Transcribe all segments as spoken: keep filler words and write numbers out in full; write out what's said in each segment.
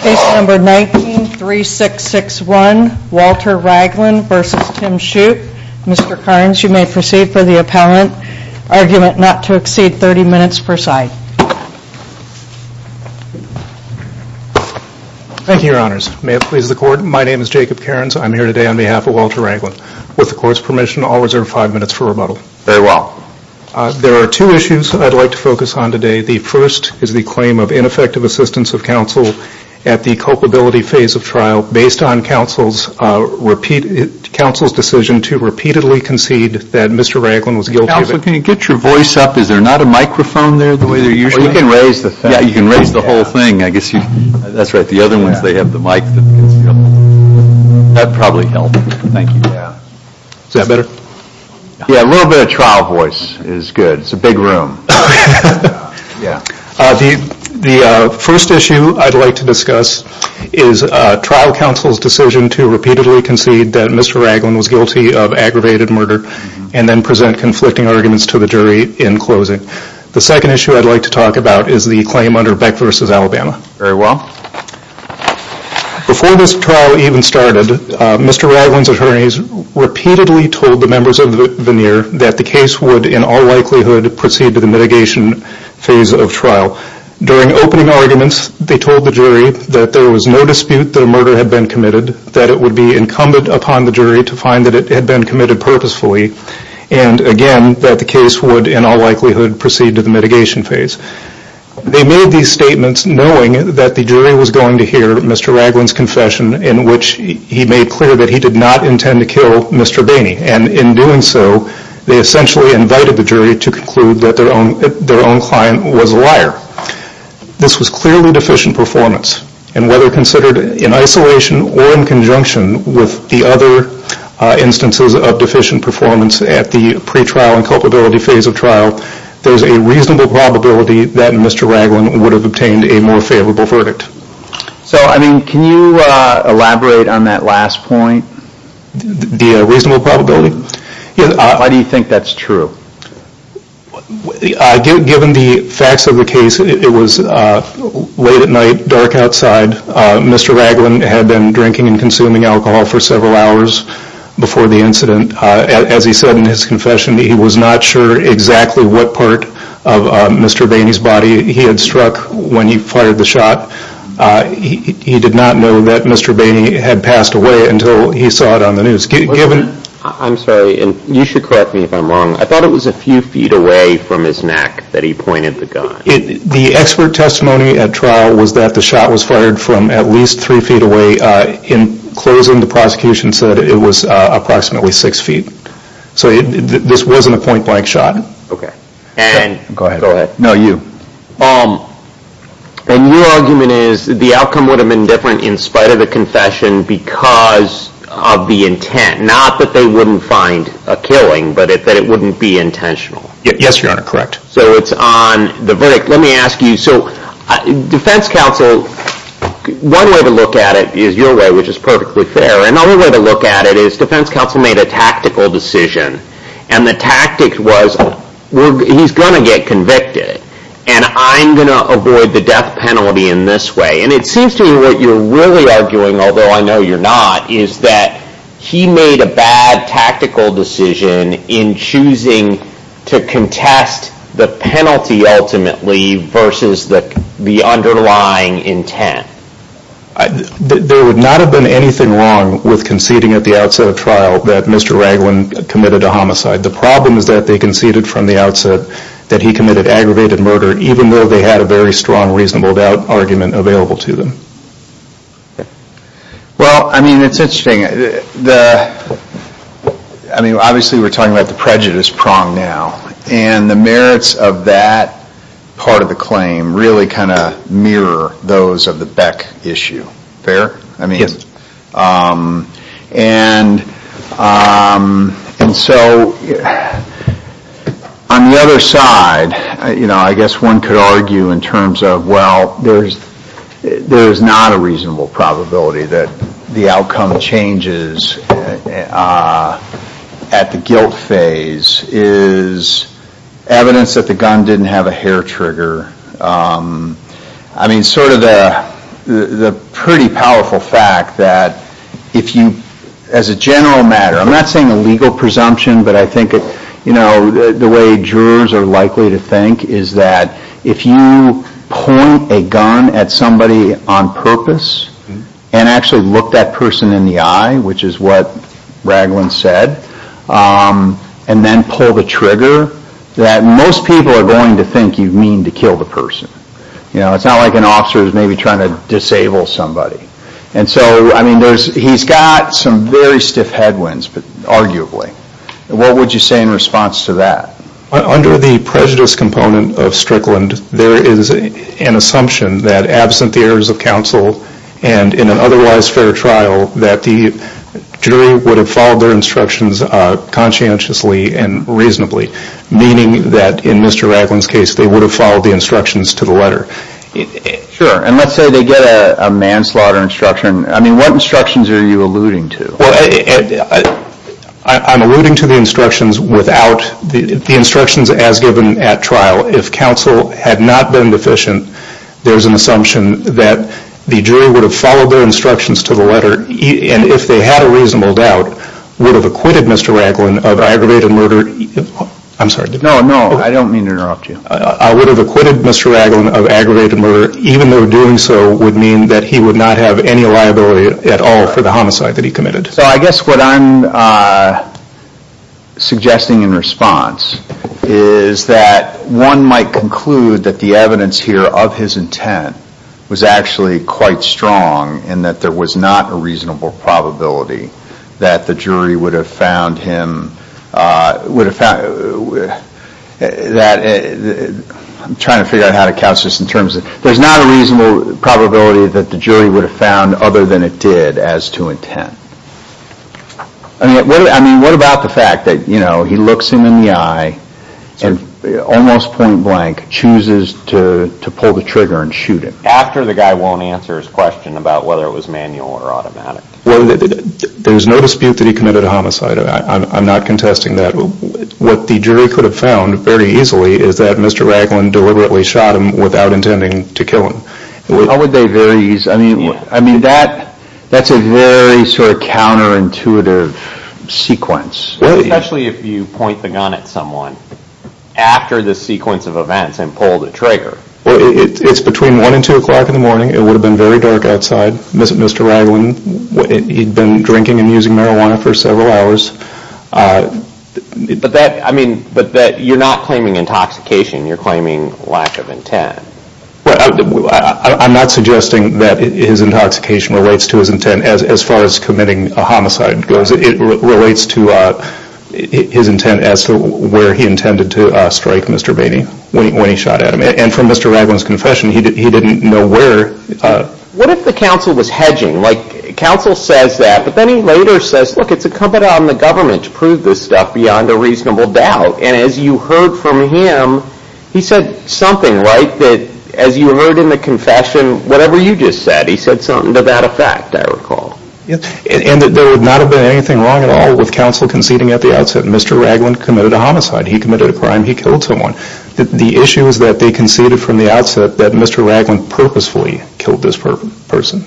Case number nineteen three six six one, Walter Ragland versus Tim Shoup. Mister Carnes, you may proceed for the appellant. Argument not to exceed thirty minutes per side. Thank you, Your Honors. May it please the Court, my name is Jacob Cairns. I'm here today on behalf of Walter Ragland. With the Court's permission, I'll reserve five minutes for rebuttal. Very well. Uh, there are two issues I'd like to focus on today. The first is the claim of ineffective assistance of counsel at the culpability phase of trial based on counsel's uh, repeat, counsel's decision to repeatedly concede that Mister Ragland was guilty Counsel, of it. Can you get your voice up? Is there not a microphone there the way they're usually? Well, you can raise the thing. Yeah, you can raise the yeah. whole thing. I guess you. That's right. The other ones, yeah. they have the mic that gets you up. That probably helped. Thank you. Yeah. Is that better? Yeah, a little bit of trial voice is good. It's a big room. yeah. Uh, the the uh, first issue I'd like to discuss is uh, trial counsel's decision to repeatedly concede that Mister Ragland was guilty of aggravated murder mm-hmm. and then present conflicting arguments to the jury in closing. The second issue I'd like to talk about is the claim under Beck versus Alabama. Very well. Before this trial even started, uh, Mister Ragland's attorneys repeatedly told the members of the veneer that the case would in all likelihood proceed to the mitigation phase of trial. During opening arguments, they told the jury that there was no dispute that a murder had been committed, that it would be incumbent upon the jury to find that it had been committed purposefully, and again, that the case would in all likelihood proceed to the mitigation phase. They made these statements knowing that the jury was going to hear Mister Ragland's confession in which he made clear that he did not intend to kill Mister Bainey, and in doing so, they essentially invited the jury to conclude that their own, their own client was a liar. This was clearly deficient performance, and whether considered in isolation or in conjunction with the other uh, instances of deficient performance at the pretrial and culpability phase of trial, there's a reasonable probability that Mister Ragland would have obtained a more favorable verdict. So, I mean, can you uh, elaborate on that last point? The, the uh, reasonable probability? Yeah, uh, Why do you think that's true? Uh, given the facts of the case, it, it was uh, late at night, dark outside. Uh, Mister Ragland had been drinking and consuming alcohol for several hours before the incident. Uh, as he said in his confession, he was not sure exactly what part of uh, Mister Bainey's body he had struck when he fired the shot. Uh, he, he did not know that Mister Bainey had passed away until he saw it on the news. G- given, I'm sorry, and you should correct me if I'm wrong. I thought it was a few feet away from his neck that he pointed the gun. It, the expert testimony at trial was that the shot was fired from at least three feet away. Uh, in closing, the prosecution said it was uh, approximately six feet. So it, th- this wasn't a point-blank shot. Okay. And so, go ahead. Go ahead. No, you. Um, and your argument is the outcome would have been different in spite of the confession because of the intent. Not that they wouldn't find a killing, but it, that it wouldn't be intentional. Y- yes, Your Honor, correct. So it's on the verdict. Let me ask you, so uh, defense counsel, one way to look at it is your way, which is perfectly fair. Another way to look at it is defense counsel made a tactical decision, and the tactic was we're, he's going to get convicted, and I'm going to avoid the death penalty in this way. And it seems to me what you're really arguing, although I know you're not, is that he made a bad tactical decision in choosing to contest the penalty ultimately versus the the underlying intent. I, th- there would not have been anything wrong with conceding at the outset of trial that Mister Ragland committed a homicide. The problem is that they conceded from the outset that he committed aggravated murder, even though they had a very strong reasonable doubt argument available to them. Well, I mean, it's interesting. The, I mean, obviously we're talking about the prejudice prong now, and the merits of that part of the claim really kind of mirror those of the Beck issue. Fair? I mean, yes. Um, and um, and so on the other side, you know, I guess one could argue in terms of, well, there's there's not a reasonable probability that the outcome changes uh, at the guilt phase. Is evidence that the gun didn't have a hair trigger. Um, I mean, sort of the the, the pretty powerful fact that if you, as a general matter, I'm not saying a legal presumption, but I think it, you know, the, the way jurors are likely to think is that if you point a gun at somebody on purpose mm-hmm. and actually look that person in the eye, which is what Ragland said, um, and then pull the trigger, that most people are going to think you mean to kill the person. You know, it's not like an officer is maybe trying to disable somebody. And so, I mean, there's he's got some very stiff headwinds, but arguably. What would you say in response to that? Under the prejudice component of Strickland, there is an assumption that absent the errors of counsel and in an otherwise fair trial, that the jury would have followed their instructions uh, conscientiously and reasonably, meaning that in Mister Ragland's case, they would have followed the instructions to the letter. Sure, and let's say they get a, a manslaughter instruction. I mean, what instructions are you alluding to? Well, I, I, I, I'm alluding to the instructions without, the, the instructions as given at trial. If counsel had not been deficient, there's an assumption that the jury would have followed their instructions to the letter, and if they had a reasonable doubt, would have acquitted Mister Ragland of aggravated murder. I'm sorry. No, no, I don't mean to interrupt you. Uh, I would have acquitted Mister Ragland of aggravated murder, even though doing so would mean that he would not have any liability at all for the homicide that he committed. So I guess what I'm uh, suggesting in response is that one might conclude that the evidence here of his intent was actually quite strong and that there was not a reasonable probability that the jury would have found him, uh, would have found, uh, that, uh, I'm trying to figure out how to couch this in terms of, there's not a reasonable probability that the jury would have found other than it did as to intent. I mean, what, I mean, what about the fact that, you know, he looks him in the eye and almost point blank chooses to, to pull the trigger and shoot him? After the guy won't answer his question about whether it was manual or automatic. Well, there's no dispute that he committed a homicide. I, I'm, I'm not contesting that. What the jury could have found very easily is that Mister Ragland deliberately shot him without intending to kill him. How would they very easily? I mean, yeah. I mean that that's a very sort of counterintuitive sequence. Well, especially if you point the gun at someone after the sequence of events and pull the trigger. Well, it, it's between one and two o'clock in the morning. It would have been very dark outside. Mister Ragland, he'd been drinking and using marijuana for several hours. Uh, but that, I mean, but that you're not claiming intoxication. You're claiming lack of intent. Well, I, I, I'm not suggesting that his intoxication relates to his intent as as far as committing a homicide goes. It, it re- relates to uh, his intent as to where he intended to uh, strike Mister Bainey when he, when he shot at him. And from Mister Ragland's confession, he did, he didn't know where. Uh, what if the counsel was hedging? Like, counsel says that, but then he later says, look, it's incumbent on the government to prove this stuff beyond a reasonable doubt. And as you heard from him, he said something, right, that as you heard in the confession, whatever you just said, he said something to that effect, I recall. Yes. And, and that there would not have been anything wrong at all with counsel conceding at the outset. Mister Ragland committed a homicide. He committed a crime. He killed someone. The, the issue is that they conceded from the outset that Mister Ragland purposefully killed this per- person.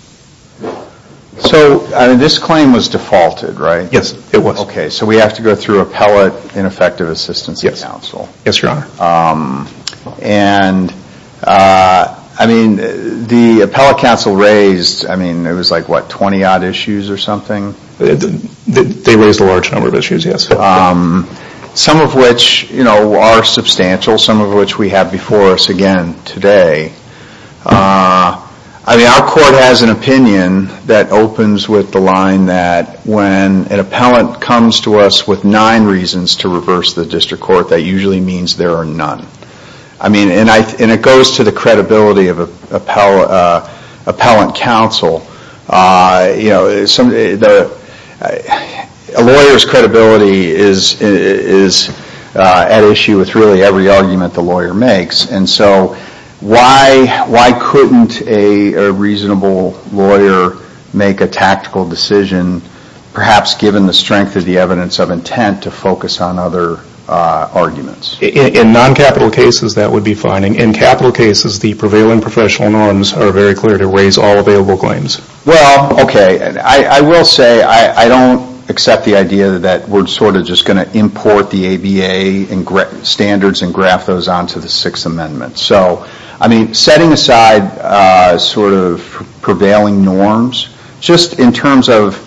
So, I mean, this claim was defaulted, right? Yes, it was. Okay, so we have to go through appellate ineffective assistance yes. of counsel. Yes, Your Honor. Um, and, uh, I mean, the appellate counsel raised, I mean, it was like, what, twenty-odd issues or something? They raised a large number of issues, yes. Um, some of which, you know, are substantial, some of which we have before us again today. Uh, I mean, our court has an opinion that opens with the line that when an appellant comes to us with nine reasons to reverse the district court, that usually means there are none. I mean, and I and it goes to the credibility of a, appell, uh, appellant counsel. Uh, you know, some the uh, a lawyer's credibility is is uh, at issue with really every argument the lawyer makes, and so why why couldn't a, a reasonable lawyer make a tactical decision, perhaps given the strength of the evidence of intent, to focus on other uh, arguments? In, in non-capital cases, that would be fine. In, in capital cases, the prevailing professional norms are very clear to raise all available claims. Well, okay. I, I will say I, I don't accept the idea that we're sort of just going to import the A B A and gra- standards and graft those onto the Sixth Amendment. So, I mean, setting aside uh, sort of prevailing norms, just in terms of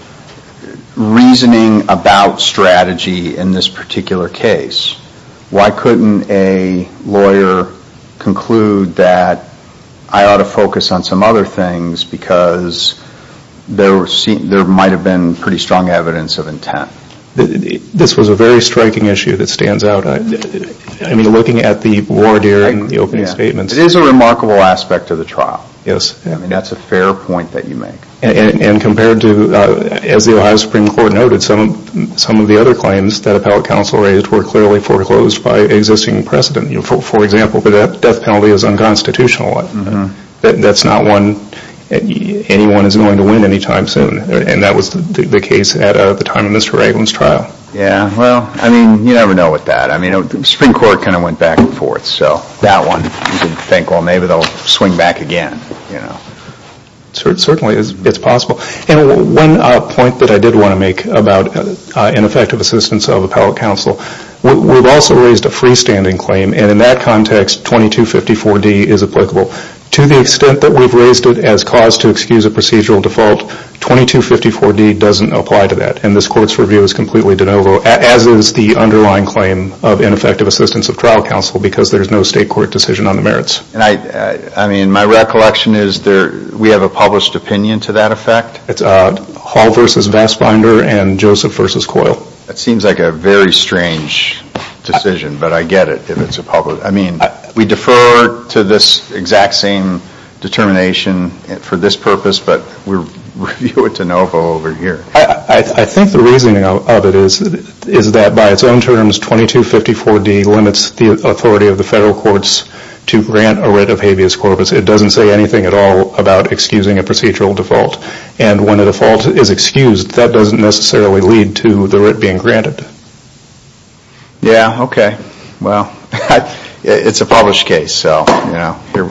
reasoning about strategy in this particular case, why couldn't a lawyer conclude that I ought to focus on some other things because there, there might have been pretty strong evidence of intent? This was a very striking issue that stands out. I, I mean, looking at the voir dire and the opening yeah. statements. It is a remarkable aspect of the trial. Yes. I mean, that's a fair point that you make. And, and, and compared to, uh, as the Ohio Supreme Court noted, some some of the other claims that appellate counsel raised were clearly foreclosed by existing precedent. You know, for, for example, the death penalty is unconstitutional. Mm-hmm. That, that's not one anyone is going to win anytime soon. And that was the, the, the case at uh, the time of Mister Ragland's trial. Yeah, well, I mean, you never know with that. I mean, it, the Supreme Court kind of went back and forth. So that one, you could think, well, maybe they'll swing back again, you know. Certainly, it's possible. And one uh, point that I did want to make about uh, ineffective assistance of appellate counsel, we've also raised a freestanding claim, and in that context, twenty-two fifty-four D is applicable. To the extent that we've raised it as cause to excuse a procedural default, twenty-two fifty-four D doesn't apply to that, and this Court's review is completely de novo, as is the underlying claim of ineffective assistance of trial counsel, because there's no state court decision on the merits. And I, I, I mean, my recollection is there we have a published opinion to that effect. It's uh, Hall versus Vassbinder and Joseph versus Coyle. That seems like a very strange decision, but I get it if it's a public. I mean, we defer to this exact same determination for this purpose, but we review it de novo over here. I, I, I think the reasoning of, of it is is that by its own terms, twenty-two fifty-four D limits the authority of the federal courts to grant a writ of habeas corpus. It doesn't say anything at all about excusing a procedural default. And when a default is excused, that doesn't necessarily lead to the writ being granted. Yeah, okay. Well, it's a published case, so, you know, here,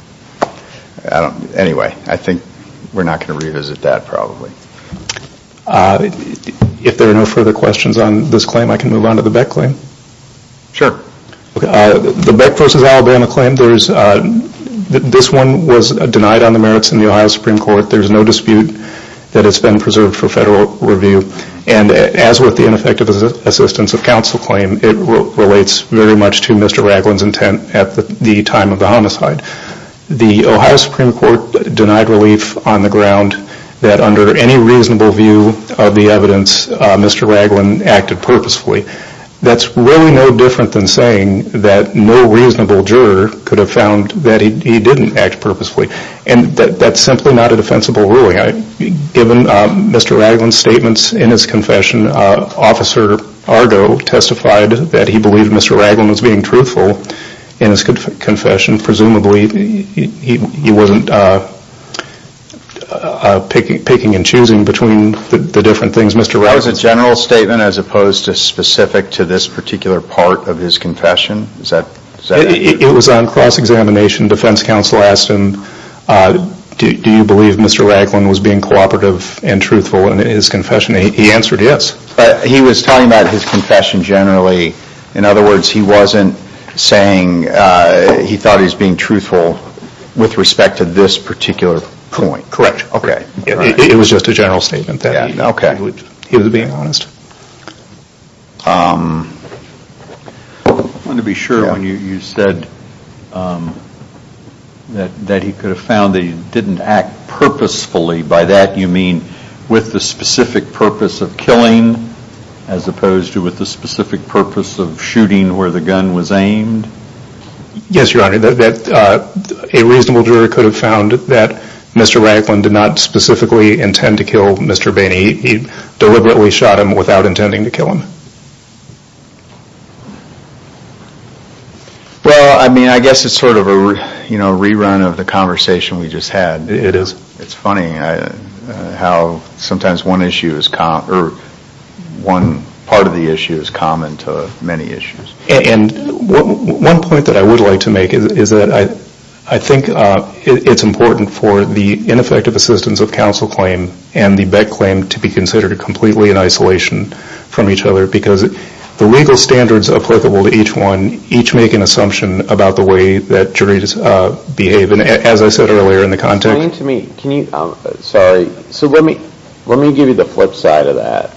I don't, anyway, I think we're not going to revisit that probably. Uh, if there are no further questions on this claim, I can move on to the Beck claim. Sure. Okay, uh, the Beck versus Alabama claim, there's, uh, th- this one was denied on the merits in the Ohio Supreme Court. There's no dispute that it's been preserved for federal review. And as with the ineffective assistance of counsel claim, it re- relates very much to Mister Ragland's intent at the, the time of the homicide. The Ohio Supreme Court denied relief on the ground that under any reasonable view of the evidence, uh, Mister Ragland acted purposefully. That's really no different than saying that no reasonable juror could have found that he, he didn't act purposefully. And that, that's simply not a defensible ruling. I, given uh, Mister Ragland's statements in his confession, uh, Officer Argo testified that he believed Mister Ragland was being truthful in his conf- confession. Presumably, he, he, he wasn't uh, Uh, picking, picking and choosing between the, the different things Mister That Ragland. was a general statement as opposed to specific to this particular part of his confession? Is that, is that it, it, it was on cross-examination. Defense counsel asked him, uh, do, do you believe Mister Ragland was being cooperative and truthful in his confession? He, he answered yes. But he was talking about his confession generally. In other words, he wasn't saying uh, he thought he was being truthful with respect to this particular point. Correct. Okay. It, right. it, it was just a general statement that yeah, he, okay. he, would, he was being honest. Um, I want to be sure yeah. when you, you said um, that that he could have found that he didn't act purposefully. By that you mean with the specific purpose of killing as opposed to with the specific purpose of shooting where the gun was aimed? Yes, Your Honor. That, that uh, a reasonable juror could have found that Mister Ragland did not specifically intend to kill Mister Bainey. He, he deliberately shot him without intending to kill him. well, I mean, I guess it's sort of a re, you know rerun of the conversation we just had. It is. It's funny I, uh, how sometimes one issue is com- or one part of the issue is common to many issues. And one point that I would like to make is, is that I, I think uh, it, it's important for the ineffective assistance of counsel claim and the Beck claim to be considered completely in isolation from each other, because the legal standards applicable to each one each make an assumption about the way that juries uh, behave. And as I said earlier in the context... Explain to me, can you, um, sorry, so let me, let me give you the flip side of that,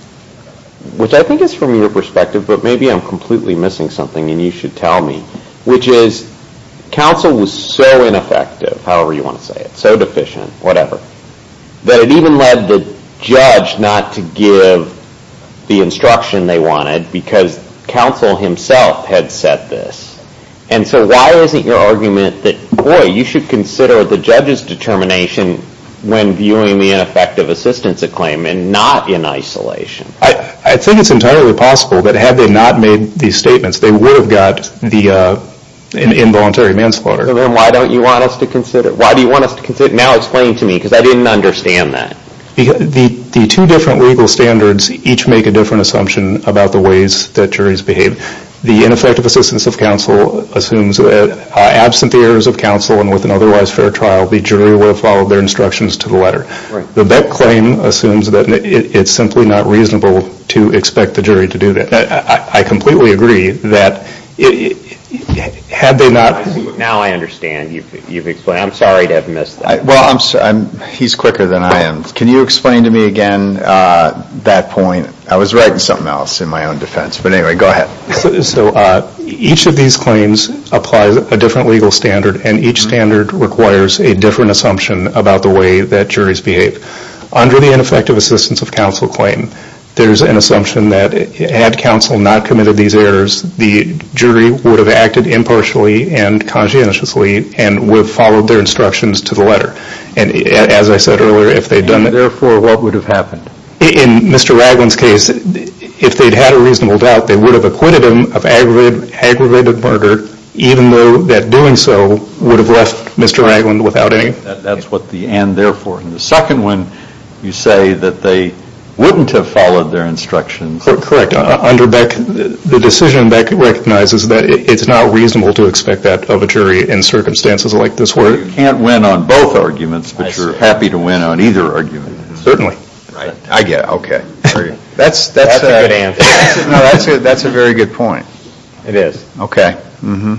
which I think is from your perspective, but maybe I'm completely missing something and you should tell me, which is counsel was so ineffective, however you want to say it, so deficient, whatever, that it even led the judge not to give the instruction they wanted because counsel himself had said this. And so why isn't your argument that, boy, you should consider the judge's determination when viewing the ineffective assistance claim and not in isolation? I, I think it's entirely possible that had they not made these statements, they would have got the uh, in, involuntary manslaughter. So then why don't you want us to consider, why do you want us to consider, now explain to me, because I didn't understand that. The, the, the two different legal standards each make a different assumption about the ways that juries behave. The ineffective assistance of counsel assumes that uh, absent the errors of counsel and with an otherwise fair trial, the jury would have followed their instructions to the letter. Right. The Beck claim assumes that it, it's simply not reasonable to expect the jury to do that. I, I, I completely agree that it, it, had they not... Now I understand. You've, you've explained. I'm sorry to have missed that. I, well, I'm, so, I'm. He's quicker than I am. Can you explain to me again uh, that point? I was writing something else in my own defense, but anyway, go ahead. So, so uh, each of these claims applies a different legal standard, and each mm-hmm. standard requires a different assumption about the way that juries behave. Under the ineffective assistance of counsel claim, there's an assumption that had counsel not committed these errors, the jury would have acted impartially and conscientiously and would have followed their instructions to the letter. And as I said earlier, if they'd done that... Therefore, what would have happened? In Mister Ragland's case, if they'd had a reasonable doubt, they would have acquitted him of aggravated, aggravated murder, even though that doing so would have left Mister Ragland without any... That, that's what the and therefore. And the second one, you say that they wouldn't have followed their instructions. Correct. Uh, under Beck, the decision Beck recognizes that it's not reasonable to expect that of a jury in circumstances like this where... You can't win on both arguments, but you're happy to win on either argument. Certainly. Right. I get it. Okay. That's, that's, that's uh, a good answer. That's, no, that's a, that's a very good point. It is. Okay. Mm-hmm.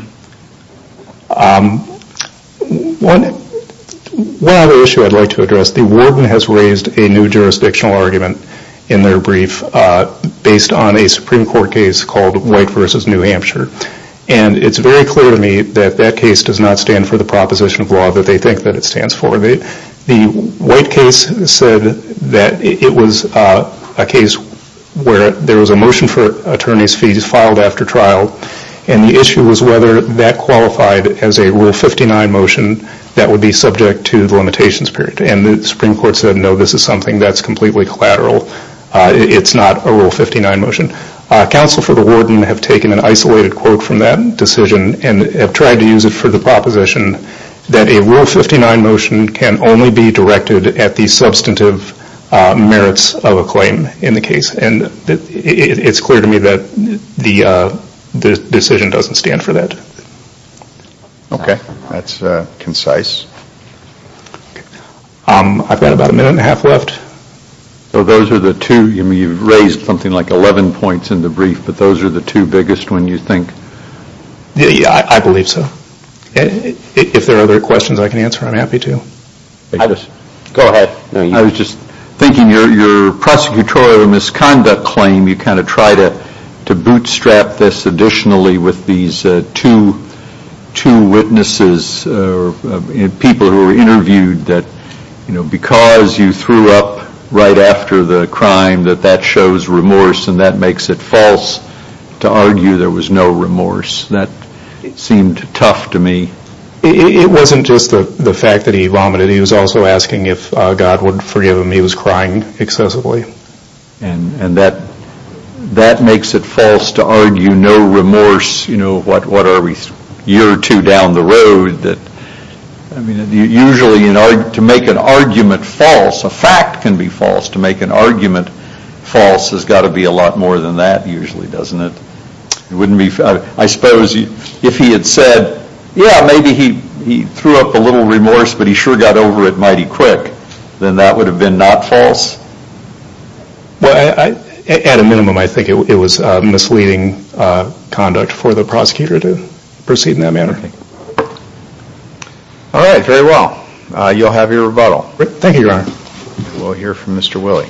Um, one, one other issue I'd like to address. The warden has raised a new jurisdictional argument in their brief uh, based on a Supreme Court case called White versus New Hampshire. And it's very clear to me that that case does not stand for the proposition of law that they think that it stands for. They, the White case said that it was uh, a case where there was a motion for attorney's fees filed after trial, and the issue was whether that qualified as a Rule fifty-nine motion that would be subject to the limitations period. And the Supreme Court said, no, this is something that's completely collateral. Uh, it's not a Rule fifty-nine motion. Uh, counsel for the warden have taken an isolated quote from that decision and have tried to use it for the proposition that a Rule fifty-nine motion can only be directed at the substantive uh, merits of a claim in the case. And it, it, it's clear to me that the, uh, the decision doesn't stand for that. Okay. That's uh, concise. Um, I've got about a minute and a half left. So those are the two, I mean, you've raised something like eleven points in the brief, but those are the two biggest when you think? Yeah, yeah I, I believe so. If there are other questions I can answer, I'm happy to. I just, go ahead. No, you. I was just thinking your, your prosecutorial misconduct claim, you kind of try to, to bootstrap this additionally with these uh, two, two witnesses, uh, uh, people who were interviewed that, you know, because you threw up right after the crime, that that shows remorse and that makes it false to argue there was no remorse. That seemed tough to me. It, it wasn't just the, the fact that he vomited. He was also asking if uh, God would forgive him. He was crying excessively. And and that that makes it false to argue no remorse. You know, what what are we, a year or two down the road that, I mean, usually in arg- to make an argument false, a fact can be false. To make an argument false has got to be a lot more than that usually, doesn't it? It wouldn't be, I suppose, if he had said, yeah, maybe he, he threw up a little remorse, but he sure got over it mighty quick, then that would have been not false? Well, I, I, at a minimum, I think it, it was uh, misleading uh, conduct for the prosecutor to proceed in that manner. Okay. All right, very well. Uh, you'll have your rebuttal. Thank you, Your Honor. We'll hear from Mister Willey.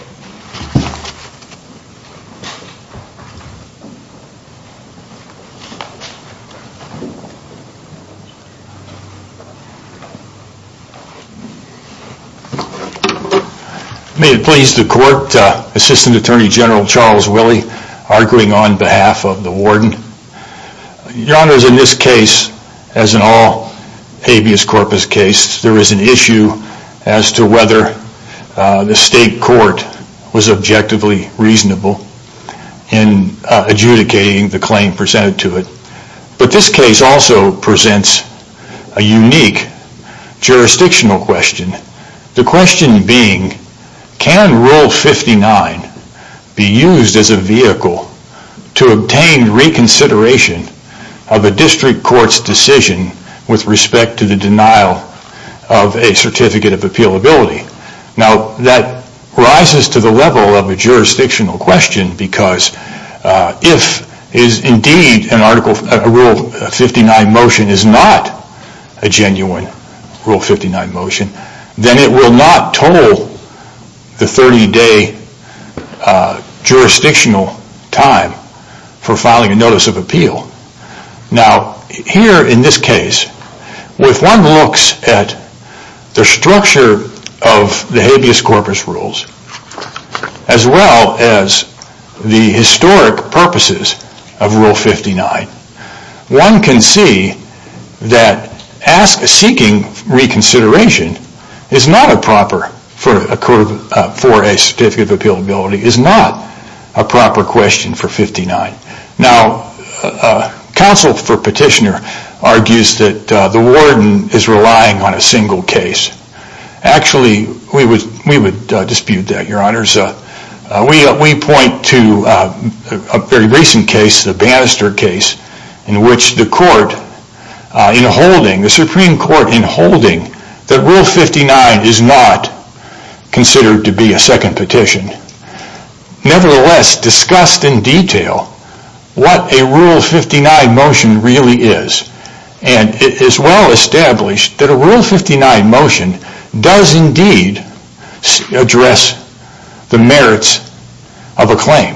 May it please the Court, uh, Assistant Attorney General Charles Willey, arguing on behalf of the warden. Your Honors, in this case, as in all habeas corpus case, there is an issue as to whether uh, the state court was objectively reasonable in uh, adjudicating the claim presented to it. But this case also presents a unique jurisdictional question. The question being, can Rule fifty-nine be used as a vehicle to obtain reconsideration of a district court's decision with respect to the denial of a certificate of appealability? Now, that rises to the level of a jurisdictional question because uh, if is indeed an Article, a Rule fifty-nine motion is not a genuine Rule fifty-nine motion, then it will not toll the thirty-day uh, jurisdictional time for filing a notice of appeal. Now, here in this case, if one looks at the structure of the habeas corpus rules, as well as the historic purposes of Rule fifty-nine, one can see that ask, seeking reconsideration is not a proper for a court of, uh, for a certificate of appealability is not a proper question for fifty-nine. Now, uh, counsel for petitioner argues that uh, the warden is relying on a single case. Actually, we would we would uh, dispute that, Your Honors. Uh, uh, we uh, we point to uh, a very recent case, the Bannister case, in which the court, uh, in holding the Supreme Court, in holding that Rule fifty-nine is not considered to be a second petition, nevertheless discussed in detail what a Rule fifty-nine motion really is. And it is well established that a Rule fifty-nine motion does indeed address the merits of a claim.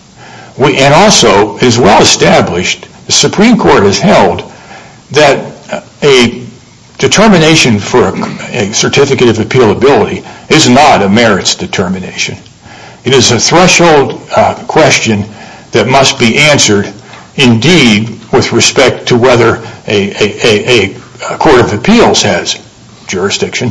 We, and also, it is well established, the Supreme Court has held that a determination for a, a certificate of appealability is not a merits determination. It is a threshold uh, question that must be answered, indeed, with respect to whether a, a, a, a court of appeals has jurisdiction,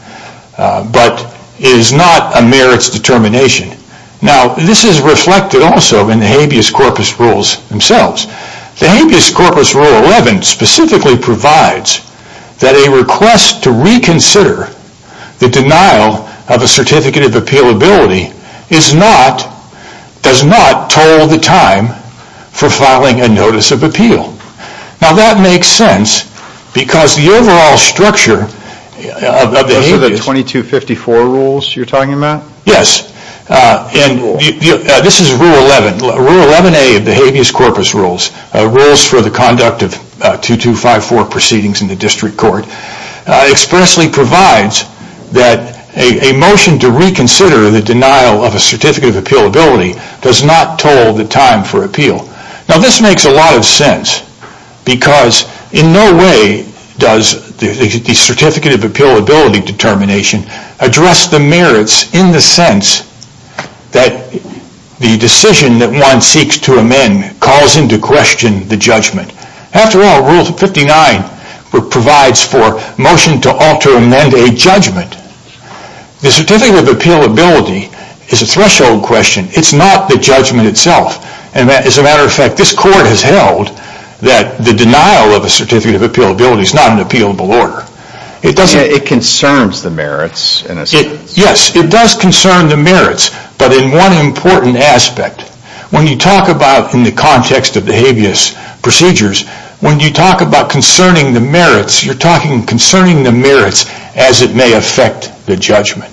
uh, but it is not a merits determination. Now, this is reflected also in the habeas corpus rules themselves. The habeas corpus rule eleven specifically provides that a request to reconsider the denial of a certificate of appealability is not, does not toll the time for filing a notice of appeal. Now that makes sense because the overall structure of, of the Those habeas... are the twenty-two fifty-four rules you're talking about? Yes. Uh, and the, the, uh, this is Rule eleven. Rule eleven A of the habeas corpus rules, uh, rules for the conduct of uh, twenty-two fifty-four proceedings in the district court, uh, expressly provides that a, a motion to reconsider the denial of a certificate of appealability does not toll the time for appeal. Now this makes a lot of sense because in no way does the, the, the certificate of appealability determination address the merits in the sense that the decision that one seeks to amend calls into question the judgment. After all, Rule fifty-nine provides for motion to alter or amend a judgment. The certificate of appealability is a threshold question. It's not the judgment itself. And as a matter of fact, this court has held that the denial of a certificate of appealability is not an appealable order. It doesn't. It concerns the merits in a sense. It, yes, it does concern the merits, but in one important aspect. When you talk about, in the context of the habeas procedures, when you talk about concerning the merits, you're talking concerning the merits as it may affect the judgment.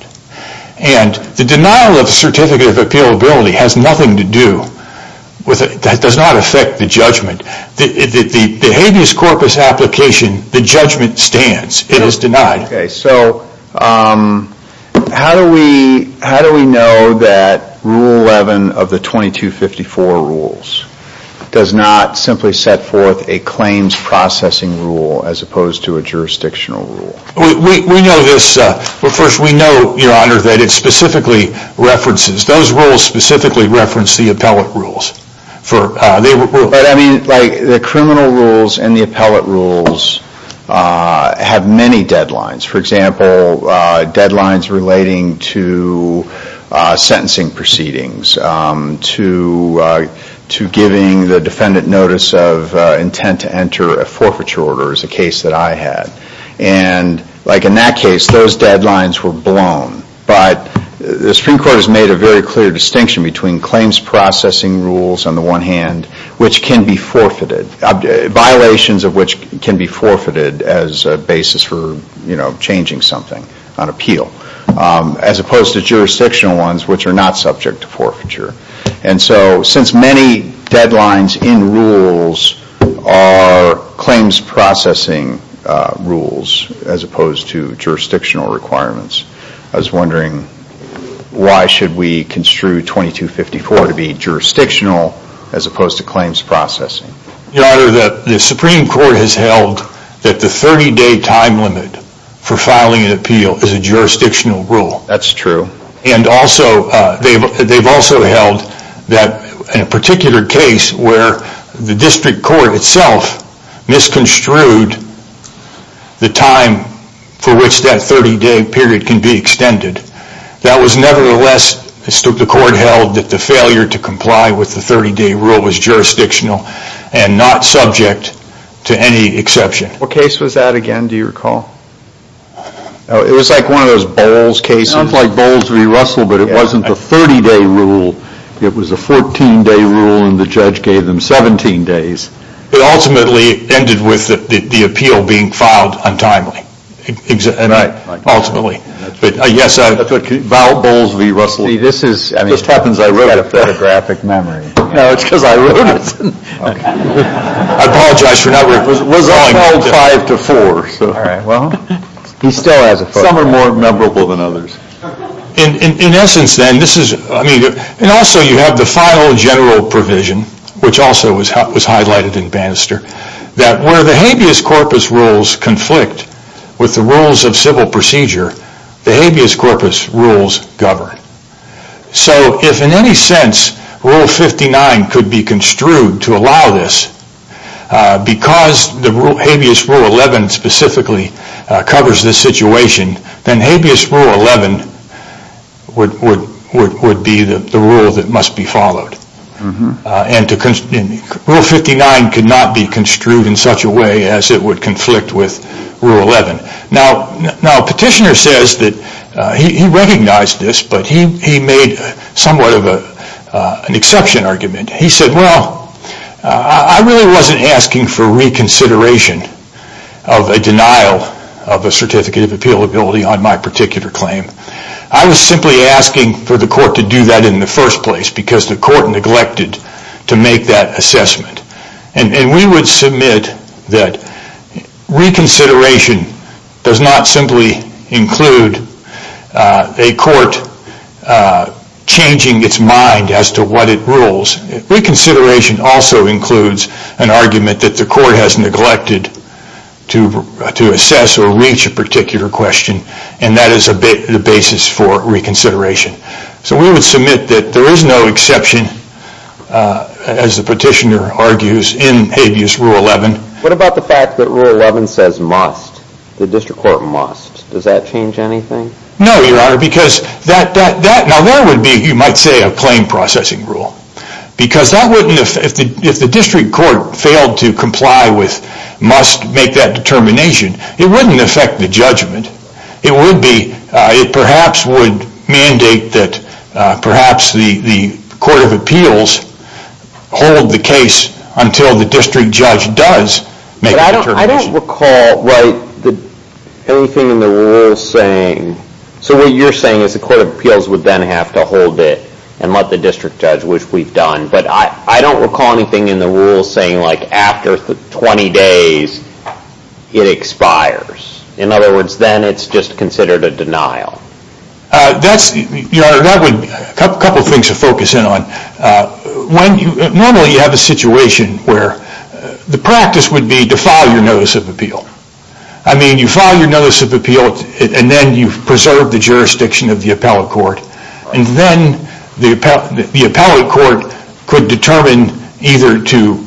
And the denial of a certificate of appealability has nothing to do with it. That does not affect the judgment. The, the, the, the habeas corpus application, the judgment stands. It is denied. Okay, so um, how do we how do we know that Rule eleven of the twenty-two fifty-four rules does not simply set forth a claims processing rule as opposed to a jurisdictional rule? We, we, we know this, uh, well first we know, Your Honor, that it specifically references, those rules specifically reference the appellate rules. For, uh, they were, but I mean, like the criminal rules and the appellate rules uh, have many deadlines. For example, uh, deadlines relating to uh, sentencing proceedings, um, to uh, to giving the defendant notice of uh, intent to enter a forfeiture order is a case that I had. And like in that case, those deadlines were blown. But the Supreme Court has made a very clear distinction between claims processing rules on the one hand, which can be forfeited, uh, violations of which can be forfeited as a basis for, you know, changing something on appeal, um, as opposed to jurisdictional ones which are not subject to forfeiture. And so since many deadlines in rules are claims processing uh, rules as opposed to jurisdictional requirements, I was wondering, why should we construe twenty-two fifty-four to be jurisdictional as opposed to claims processing? Your Honor, the, the Supreme Court has held that the thirty-day time limit for filing an appeal is a jurisdictional rule. That's true. And also, uh, they've, they've also held that in a particular case where the district court itself misconstrued the time for which that thirty-day period can be extended, that was nevertheless, the court held that the failure to comply with the thirty-day rule was jurisdictional and not subject to any exception. What case was that again, do you recall? Oh, it was like one of those Bowles cases. Sounds like Bowles v. Russell, but it Yeah. wasn't the thirty-day rule. It was a fourteen-day rule, and the judge gave them seventeen days. It ultimately ended with the, the, the appeal being filed untimely. Exa- I mean, Right. Ultimately. But uh, yes, I, That's what Val Bowles v. Russell. See, this is, I mean, Just happens I wrote got a it. photographic memory. No, it's because I wrote it. I apologize for not It was, was recalling upheld that. five to four. So All right, well, he still has a photograph. some are more memorable than others. In, in, in essence, then, this is, I mean, and also you have the final general provision, which also was was highlighted in Bannister, that where the habeas corpus rules conflict with the rules of civil procedure, the habeas corpus rules govern. So if in any sense Rule fifty-nine could be construed to allow this, uh, because the rule, habeas Rule eleven specifically uh, covers this situation, then habeas Rule eleven would would would, would be the, the rule that must be followed. Mm-hmm. Uh, and to con- and Rule fifty-nine could not be construed in such a way as it would conflict with Rule eleven. Now, now petitioner says that uh, he, he recognized this, but he, he made somewhat of a uh, an exception argument. He said, well, uh, I really wasn't asking for reconsideration of a denial of a certificate of appealability on my particular claim. I was simply asking for the court to do that in the first place because the court neglected to make that assessment. And, and we would submit that reconsideration does not simply include uh, a court uh, changing its mind as to what it rules. Reconsideration also includes an argument that the court has neglected to to assess or reach a particular question, and that is a ba- the basis for reconsideration. So we would submit that there is no exception, uh, as the petitioner argues, in habeas Rule eleven. What about the fact that Rule eleven says must? The district court must. Does that change anything? No, Your Honor, because that, that, that now there would be, you might say, a claim processing rule. Because that wouldn't, if, if, the, if the district court failed to comply with must make that determination, it wouldn't affect the judgment. It would be, uh, it perhaps would mandate that uh, perhaps the, the Court of Appeals hold the case until the district judge does make but a I don't, determination. I don't recall, right, the, anything in the rules saying, so what you're saying is the Court of Appeals would then have to hold it and let the district judge, which we've done. But I, I don't recall anything in the rules saying, like, after twenty days, it expires. In other words, then it's just considered a denial. Uh, that's, you know, that would, a couple of things to focus in on. Uh, when you, normally you have a situation where uh, the practice would be to file your notice of appeal. I mean, you file your notice of appeal and then you preserve the jurisdiction of the appellate court. And then the, the appellate court could determine either to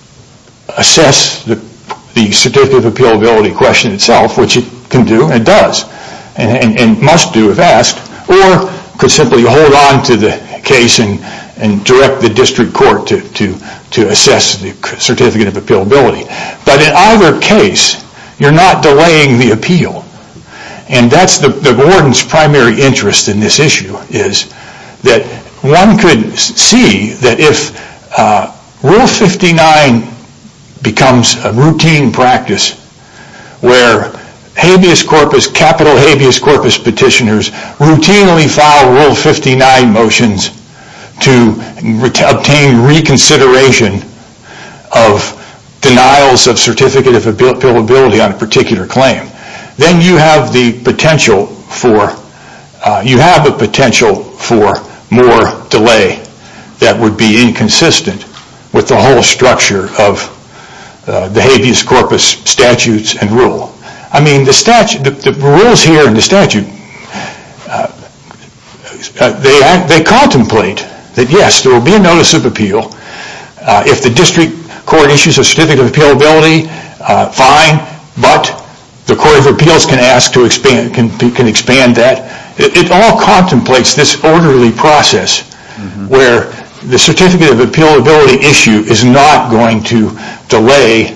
assess the, the certificate of appealability question itself, which it can do and does, and, and, and must do if asked, or could simply hold on to the case and, and direct the district court to, to, to assess the certificate of appealability. But in either case, you're not delaying the appeal. And that's the, the warden's primary interest in this issue, is that one could see that if uh, Rule fifty-nine becomes a routine practice where habeas corpus, capital habeas corpus petitioners routinely file Rule fifty-nine motions to re- obtain reconsideration of denials of certificate of appealability on a particular claim, then you have the potential for uh, you have a potential for more delay that would be inconsistent with the whole structure of uh, the habeas corpus statutes and rule. I mean, the statute, the, the rules here in the statute, uh, uh, they act, they contemplate that yes, there will be a notice of appeal uh, if the district court issues a certificate of appealability, uh, fine, but the Court of Appeals can ask to expand, can, can expand that. It, it all contemplates this orderly process mm-hmm. where the certificate of appealability issue is not going to delay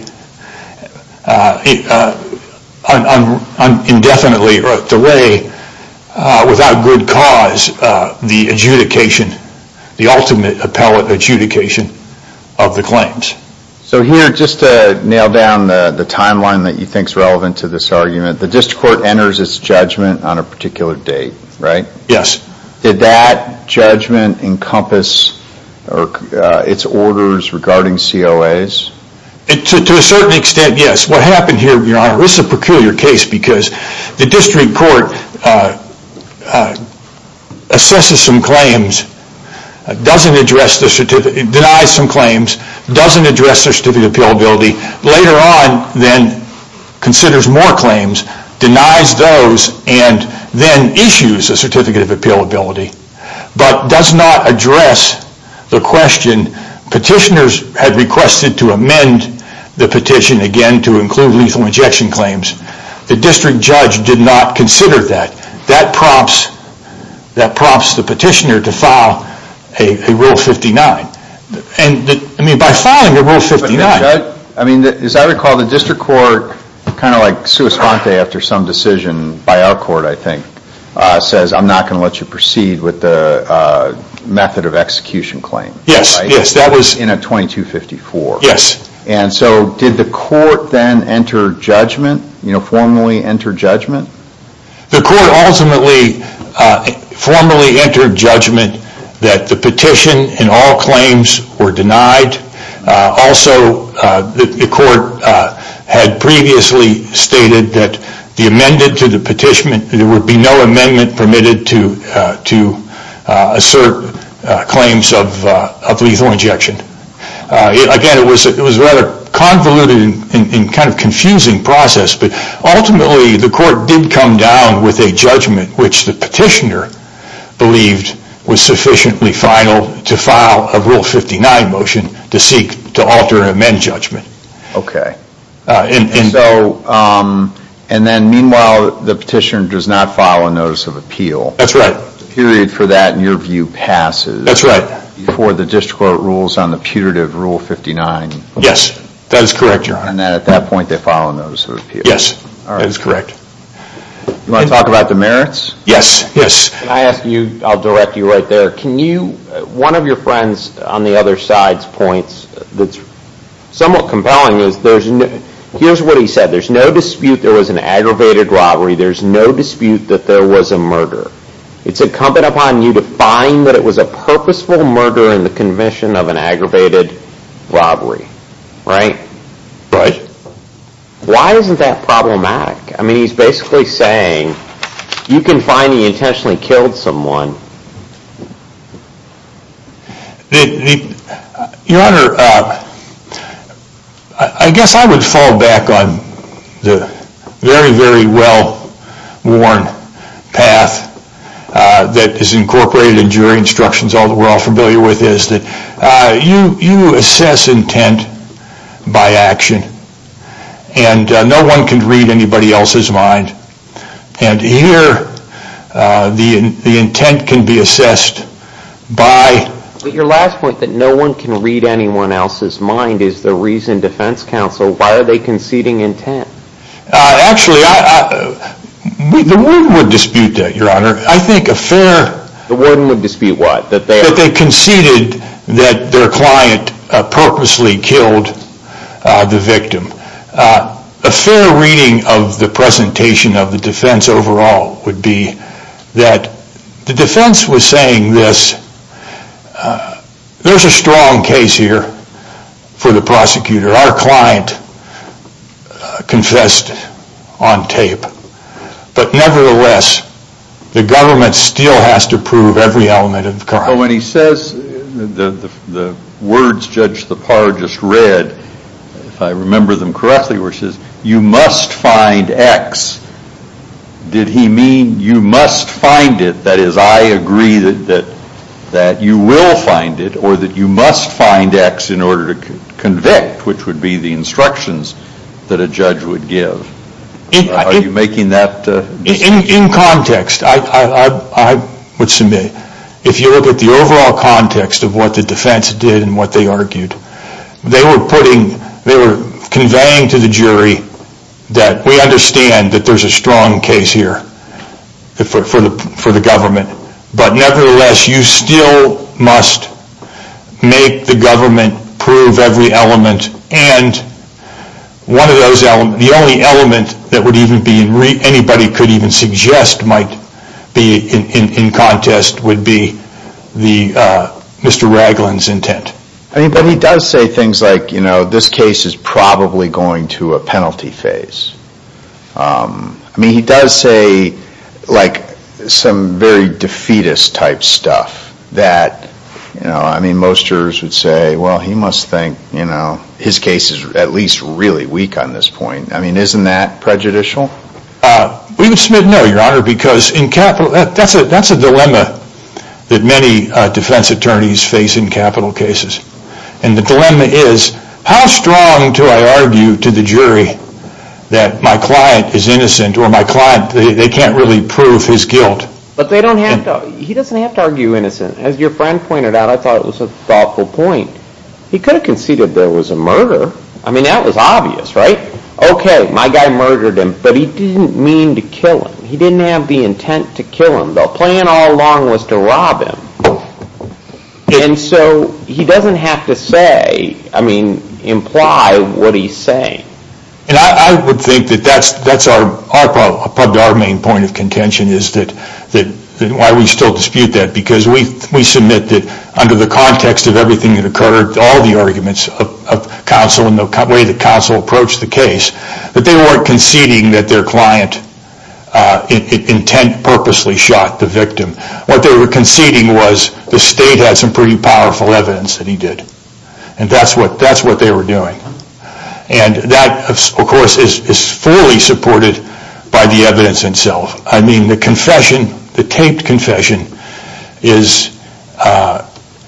uh, uh, un, un, un, indefinitely or delay uh, without good cause uh, the adjudication, the ultimate appellate adjudication of the claims. So here, just to nail down the, the timeline that you think is relevant to this argument, the district court enters its judgment on a particular date, right? Yes. Did that judgment encompass or uh, its orders regarding C O As? It, to, to a certain extent, yes. What happened here, Your Honor, this is a peculiar case because the district court uh, uh, assesses some claims, uh, doesn't address the certificate, denies some claims, doesn't address their certificate of appealability, later on then considers more claims, denies those, and then issues a certificate of appealability, but does not address the question. Petitioners had requested to amend the petition again to include lethal injection claims. The district judge did not consider that. That prompts, that prompts the petitioner to file a, a Rule fifty-nine. And the, I mean, by filing a Rule fifty-nine, judge, I mean, the, as I recall, the district court, kind of like sua sponte after some decision by our court, I think, uh, says, I'm not going to let you proceed with the uh, method of execution claim. Yes, right? yes, that was in a twenty-two fifty-four. Yes. And so, did the court then enter judgment? You know, formally enter judgment? The court ultimately uh, formally entered judgment that the petition and all claims were denied. Uh, also, uh, the, the court uh, had previously stated that the amended to the petition, there would be no amendment permitted to uh, to uh, assert uh, claims of uh, of lethal injection. Uh, it, again, it was it was a rather convoluted and, and, and kind of confusing process, but ultimately the court did come down with a judgment which the petitioner believed was sufficiently final to file a Rule fifty-nine motion to seek to alter and amend judgment. Okay. Uh, and, and, and so, um, and then meanwhile, the petitioner does not file a notice of appeal. That's right. The period for that, in your view, passes. That's right. before the district court rules on the putative Rule fifty-nine. Yes, that is correct, Your Honor. And then at that point, they file a notice of appeal. Yes, All right. that is correct. You want to talk about the merits? Yes, yes. Can I ask you, I'll direct you right there, can you, uh, one of your friends on the other side's points that's somewhat compelling is there's no, here's what he said, there's no dispute there was an aggravated robbery, there's no dispute that there was a murder. It's incumbent upon you to find that it was a purposeful murder in the commission of an aggravated robbery, right? Right. Why isn't that problematic? I mean, he's basically saying you can find he intentionally killed someone. The, the, Your Honor, uh, I, I guess I would fall back on the very, very well-worn path uh, that is incorporated in jury instructions, all that we're all familiar with, is that uh, you, you assess intent by action. And uh, no one can read anybody else's mind. And here, uh, the the intent can be assessed by... But your last point, that no one can read anyone else's mind, is the reason defense counsel, why are they conceding intent? Uh, actually, I, I, we, the warden would dispute that, Your Honor. I think a fair... The warden would dispute what? That they... That they conceded that their client uh, purposely killed uh, the victim. Uh, a fair reading of the presentation of the defense overall would be that the defense was saying this, uh, there's a strong case here for the prosecutor. Our client uh, confessed on tape. But nevertheless, the government still has to prove every element of the crime. But when he says, the, the, the words Judge Thapar just read, if I remember them correctly, where it says, you must find X, did he mean you must find it, that is, I agree that, that, that you will find it, or that you must find X in order to convict, which would be the instructions that a judge would give? In, uh, are in, you making that? Uh, in, in context, I, I, I, I would submit, if you look at the overall context of what the defense did and what they argued, they were putting, they were conveying to the jury that we understand that there's a strong case here for, for the for the government, but nevertheless, you still must make the government prove every element, and one of those elements, the only element that would even be in re, anybody could even suggest might be in, in, in contest would be the uh, Mister Ragland's intent. I mean, but he does say things like, you know, this case is probably going to a penalty phase. Um, I mean, he does say, like, some very defeatist type stuff that, you know, I mean, most jurors would say, well, he must think, you know, his case is at least really weak on this point. I mean, isn't that prejudicial? Uh, we would submit no, Your Honor, because in capital, that, that's a that's a dilemma that many uh, defense attorneys face in capital cases. And the dilemma is, how strong do I argue to the jury that my client is innocent, or my client, they, they can't really prove his guilt? But they don't have and, to, he doesn't have to argue innocent. As your friend pointed out, I thought it was a thoughtful point. He could have conceded there was a murder. I mean, that was obvious, right? Okay, my guy murdered him, but he didn't mean to kill him. He didn't have the intent to kill him. The plan all along was to rob him. And so he doesn't have to say, I mean, imply what he's saying. And I, I would think that that's that's our our probably our main point of contention is that that, that why we still dispute that, because we we submit that under the context of everything that occurred, all the arguments of, of counsel and the way that counsel approached the case, that they weren't conceding that their client Uh, in, in, intent purposely shot the victim. What they were conceding was the state had some pretty powerful evidence that he did, and that's what that's what they were doing. And that, of course, is is fully supported by the evidence itself. I mean, the confession, the taped confession, is uh,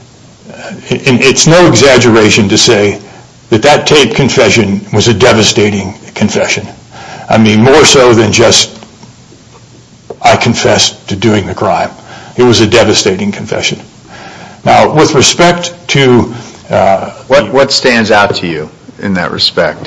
it, it's no exaggeration to say that that taped confession was a devastating confession. I mean, more so than just I confessed to doing the crime. It was a devastating confession. Now, with respect to... Uh, what, what stands out to you in that respect?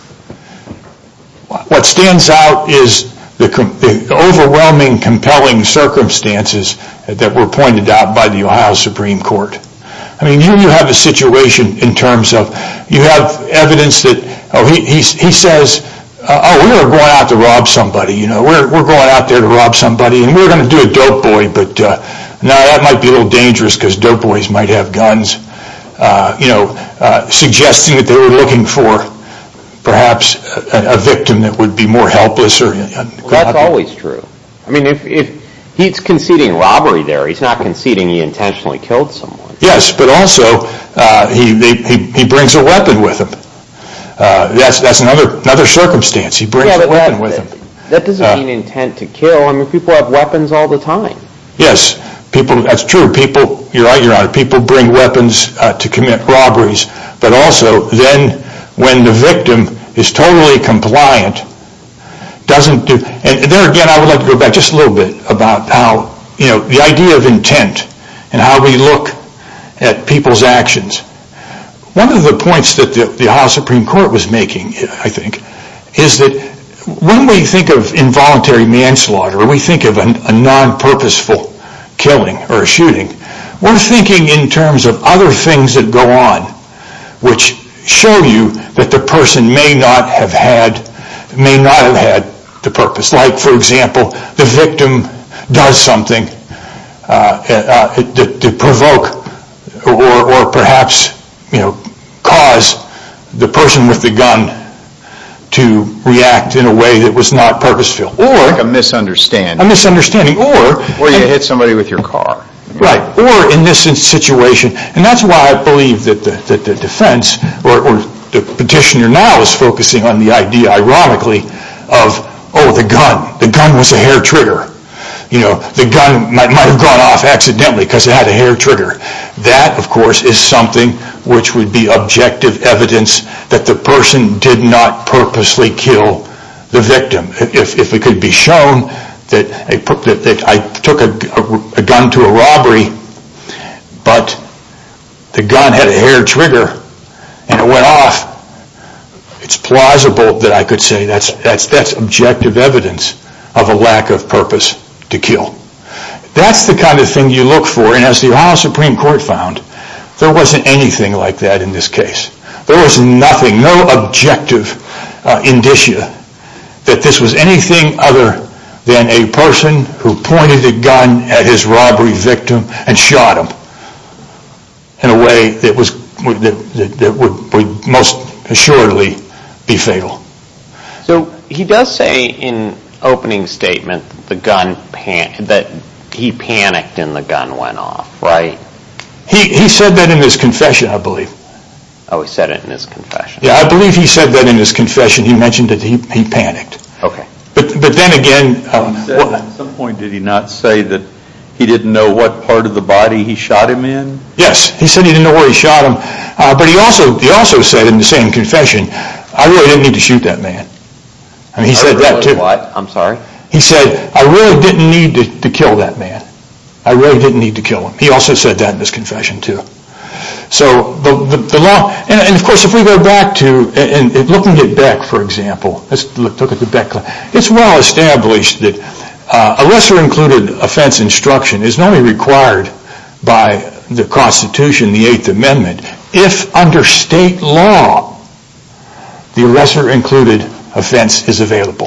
What stands out is the, the overwhelming, compelling circumstances that were pointed out by the Ohio Supreme Court. I mean, you, you have a situation in terms of, you have evidence that, oh, he, he, he says, uh, oh, we were going out to rob somebody, you know, we're, we're going out there to rob somebody, and we're going to do a dope boy, but uh, no, that might be a little dangerous because dope boys might have guns, uh, you know, uh, suggesting that they were looking for perhaps a, a victim that would be more helpless. Or uh, well, that's always true. I mean, if, if he's conceding robbery there, he's not conceding he intentionally killed someone. Yes, but also uh, he, he he brings a weapon with him. Uh, that's that's another another circumstance. He brings yeah, a weapon that, with that, him. That doesn't uh, mean intent to kill. I mean, people have weapons all the time. Yes, people. That's true. People. You're right, Your Honor. People bring weapons uh, to commit robberies, but also then when the victim is totally compliant, doesn't do. And there again, I would like to go back just a little bit about how, you know, the idea of intent and how we look at people's actions. One of the points that the, the Ohio Supreme Court was making, I think, is that when we think of involuntary manslaughter, or we think of a, a non-purposeful killing or a shooting, we're thinking in terms of other things that go on, which show you that the person may not have had, may not have had the purpose. Like, for example, the victim does something uh, uh, to, to provoke or, or perhaps, you know, cause the person with the gun to react in a way that was not purposeful. Or like a misunderstanding. A misunderstanding. Or, or you and, hit somebody with your car. Right. Or in this situation, and that's why I believe that the, that the defense or, or the petitioner now is focusing on the idea, ironically, of, oh, the gun. The gun was a hair trigger. You know, the gun might, might have gone off accidentally because it had a hair trigger. That, of course, is something which would be objective evidence that the person did not purposely kill the victim. If, if it could be shown that, a, that, that I took a, a, a gun to a robbery, but the gun had a hair trigger and it went off, it's plausible that I could say that's that's that's objective evidence of a lack of purpose to kill. That's the kind of thing you look for, and as the Ohio Supreme Court found, there wasn't anything like that in this case. There was nothing, no objective uh, indicia that this was anything other than a person who pointed a gun at his robbery victim and shot him in a way that was that, that, that would, would most assuredly be fatal. So he does say in opening statement that the gun pan- that he panicked and the gun went off, right? He he said that in his confession, I believe. Oh, he said it in his confession. Yeah, I believe he said that in his confession. He mentioned that he he panicked. Okay. But but then again, um, he said, well, at some point did he not say that he didn't know what part of the body he shot him in? Yes, he said he didn't know where he shot him. Uh, but he also he also said in the same confession, I really didn't need to shoot that man. I mean, he said really that too. What? I'm sorry? He said, I really didn't need to, to kill that man. I really didn't need to kill him. He also said that in his confession too. So the the, the law, and, and of course if we go back to, and, and looking at Beck, for example, let's look, look at the Beck. It's well established that uh, a lesser included offense instruction is only required by the Constitution, the Eighth Amendment, if under state law the lesser included offense is available.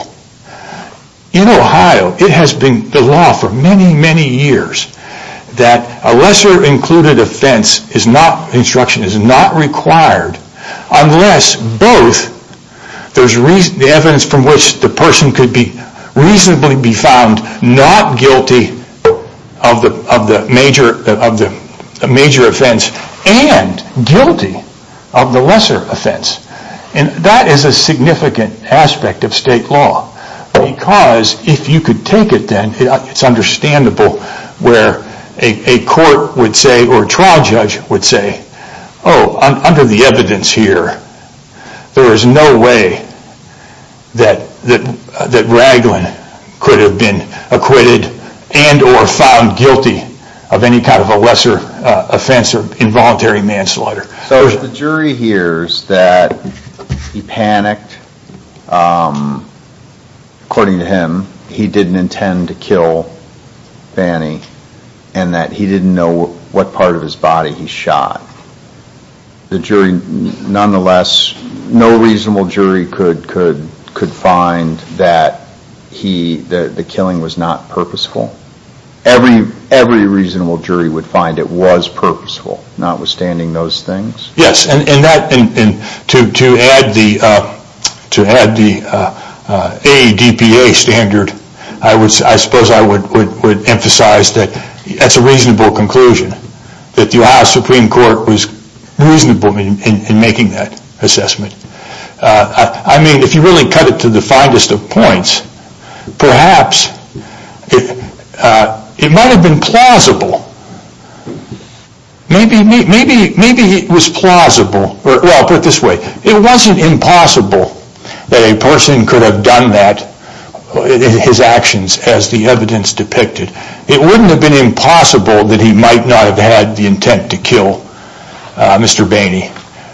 In Ohio, it has been the law for many, many years that a lesser included offense is not, instruction is not required unless both there's reason, the evidence from which the person could be reasonably be found not guilty of the of the major of the, the major offense and guilty of the lesser offense. And that is a significant aspect of state law, because if you could take it then, it, it's understandable where a, a court would say, or a trial judge would say, oh, un, under the evidence here, there is no way that that that Ragland could have been acquitted and or found guilty of any kind of a lesser uh, offense or involuntary manslaughter. So if the jury hears that he panicked, um, according to him, he didn't intend to kill Fanny, and that he didn't know what part of his body he shot, the jury, nonetheless, no reasonable jury could could could find that he the, the killing was not purposeful. Every every reasonable jury would find it was purposeful, notwithstanding those things. Yes, and, and that and, and to to add the uh, to add the uh, uh, A E D P A standard, I would I suppose I would, would, would emphasize that that's a reasonable conclusion, that the Ohio Supreme Court was reasonable in, in, in making that assessment. Uh, I, I mean, if you really cut it to the finest of points, perhaps it, uh, it might have been plausible. Maybe, maybe, maybe it was plausible, or, well, put it this way, it wasn't impossible that a person could have done that, his actions as the evidence depicted. It wouldn't have been impossible that he might not have had the intent to kill uh, Mister Baney,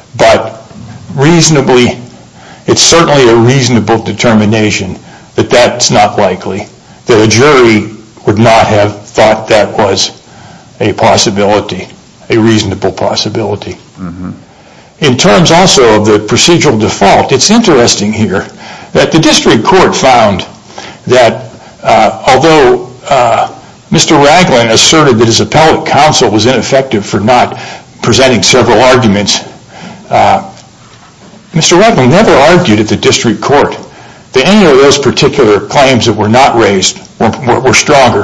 but reasonably, it's certainly a reasonable determination that that's not likely, that a jury would not have thought that was a possibility, a reasonable possibility. Mm-hmm. In terms also of the procedural default, it's interesting here that the district court found that uh, although uh, Mister Ragland asserted that his appellate counsel was ineffective for not presenting several arguments, uh, Mister Ragland never argued at the district court that any of those particular claims that were not raised were, were, were stronger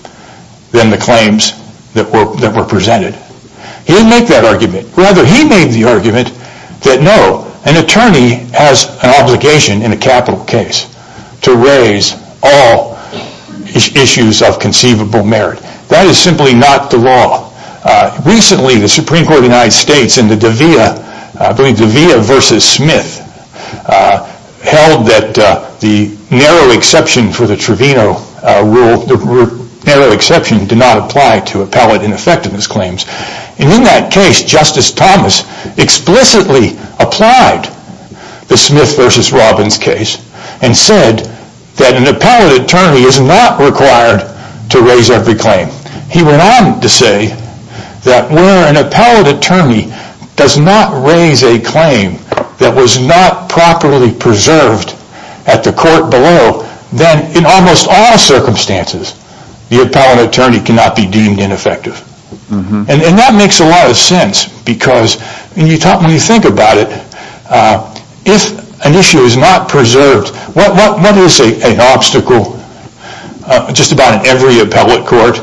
than the claims that were that were presented. He didn't make that argument. Rather, he made the argument that no, an attorney has an obligation in a capital case to raise all is- issues of conceivable merit. That is simply not the law. Uh, recently, the Supreme Court of the United States in the Davia, I believe Davia versus Smith, uh, held that uh, the narrow exception for the Trevino uh, rule, the r- narrow exception did not apply to appellate ineffectiveness claims. And in that case, Justice Thomas explicitly applied the Smith versus Robbins case and said that an appellate attorney is not required to raise every claim. He went on to say that where an appellate attorney does not raise a claim that was not properly preserved at the court below, then in almost all circumstances, the appellate attorney cannot be deemed ineffective. Mm-hmm. And, and that makes a lot of sense because when you talk, when you think about it, uh, if an issue is not preserved, what what, what is a, an obstacle uh, just about in every appellate court